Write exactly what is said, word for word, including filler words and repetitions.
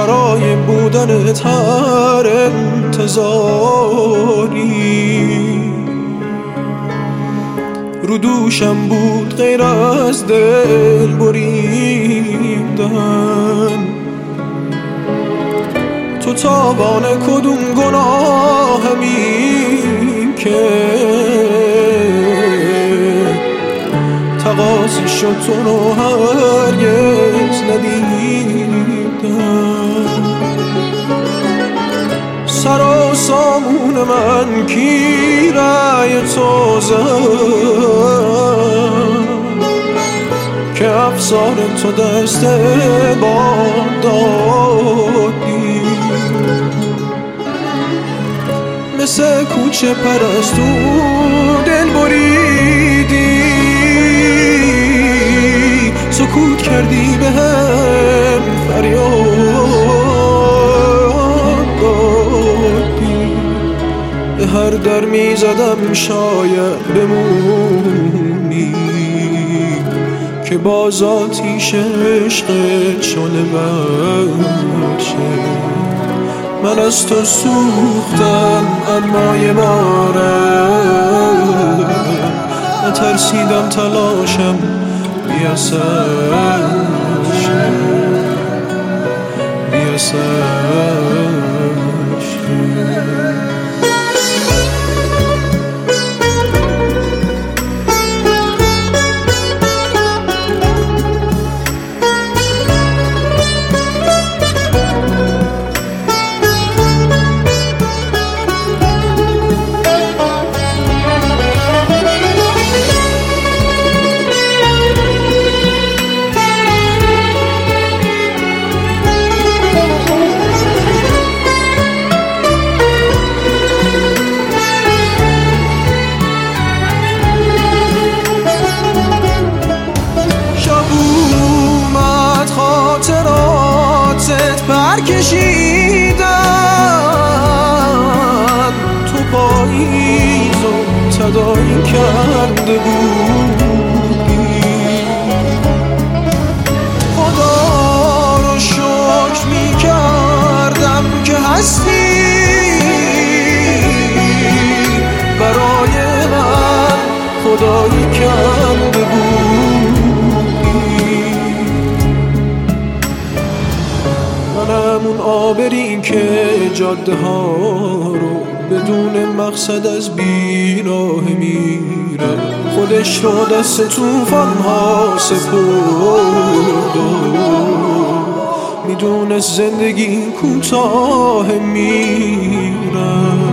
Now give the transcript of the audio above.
برای بودنت هر انتظاری رو دوشم بود غیر از دل بریدن. تو تاوان کدوم گناهمی که تقاضی شد تو رو هرگز ندیدم. سر و سامون من کی رای تو زد که افسار تو دست باد دادی. مثل کوچه پرستو دل بریدی، سکوت کردی به هم فریاد دادی. به هر در می زدم شاید بمونی که باز آتیش عشقت شعله ور شه. من از تو سوختم اما یه بارم نترسیدم تلاشم بی‌اثر شه، بی‌اثر شه. خاطراتت برکشیدن تو پاییز و تداعی کرده بودی. خدا رو شکر می کردم که هستی برای من خدایی کرده بودی. همون آبری که جاده ها رو بدون مقصد از بیراه میره، خودش رو دست توفان ها سپرد و میدونست زندگی کوتاه میره.